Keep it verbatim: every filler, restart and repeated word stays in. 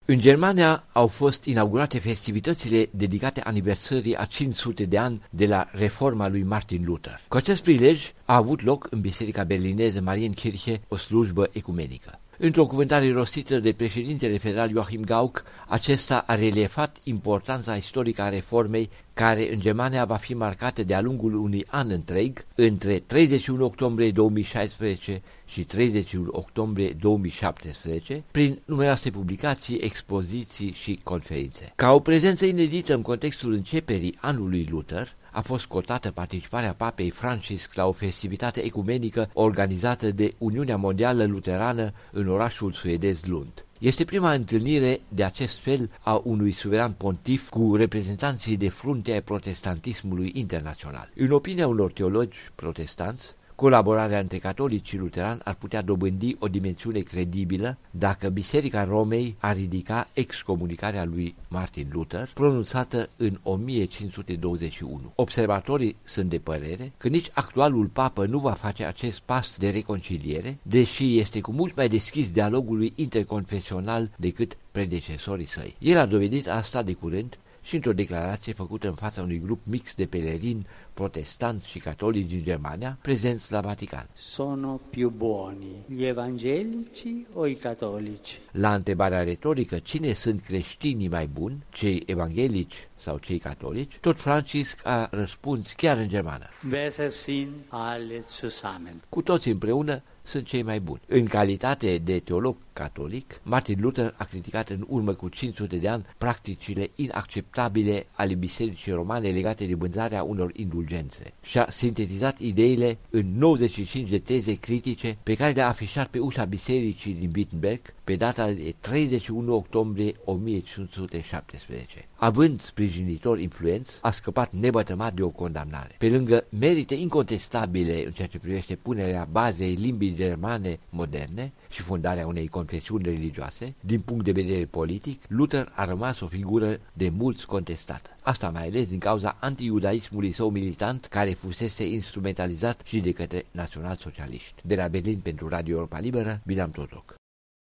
În Germania au fost inaugurate festivitățile dedicate aniversării a cinci sute de ani de la reforma lui Martin Luther. Cu acest prilej a avut loc în biserica berlineză Marienkirche o slujbă ecumenică. Într-o cuvântare rostită de președintele federal Joachim Gauck, acesta a reliefat importanța istorică a reformei, care în Germania va fi marcată de-a lungul unui an întreg, între treizeci și unu octombrie două mii șaisprezece și treizeci și unu octombrie două mii șaptesprezece, prin numeroase publicații, expoziții și conferințe. Ca o prezență inedită în contextul începerii anului Luther, a fost cotată participarea Papei Francisc la o festivitate ecumenică organizată de Uniunea Mondială Luterană în orașul suedez Lund. Este prima întâlnire de acest fel a unui suveran pontif cu reprezentanții de frunte ai protestantismului internațional. În opinia unor teologi protestanți, colaborarea între catolici și luterani ar putea dobândi o dimensiune credibilă dacă Biserica Romei ar ridica excomunicarea lui Martin Luther, pronunțată în o mie cinci sute douăzeci și unu. Observatorii sunt de părere că nici actualul papă nu va face acest pas de reconciliere, deși este cu mult mai deschis dialogului interconfesional decât predecesorii săi. El a dovedit asta de curând și într-o declarație făcută în fața unui grup mix de pelerini protestanți și catolici din Germania, prezenți la Vatican. Sono più buoni gli evangelici o i cattolici? La întrebarea retorică, cine sunt creștinii mai buni, cei evanghelici sau cei catolici, tot Francisc a răspuns chiar în germană. Besser sind alle zusammen. Cu toți împreună sunt cei mai buni. În calitate de teolog catolic, Martin Luther a criticat în urmă cu cinci sute de ani practicile inacceptabile ale bisericii romane legate de vânzarea unor indulgențe și a sintetizat ideile în nouăzeci și cinci de teze critice pe care le-a afișat pe ușa bisericii din Wittenberg pe data de treizeci și unu octombrie o mie cinci sute șaptesprezece. Având sprijinitori influenți, a scăpat nebătămat de o condamnare. Pe lângă merite incontestabile în ceea ce privește punerea bazei limbii germane moderne și fundarea unei confesiuni religioase, din punct de vedere politic, Luther a rămas o figură de mulți contestată. Asta mai ales din cauza anti-iudaismului său militant, care fusese instrumentalizat și de către național-socialiști. De la Berlin pentru Radio Europa Liberă, Bilam Totoc.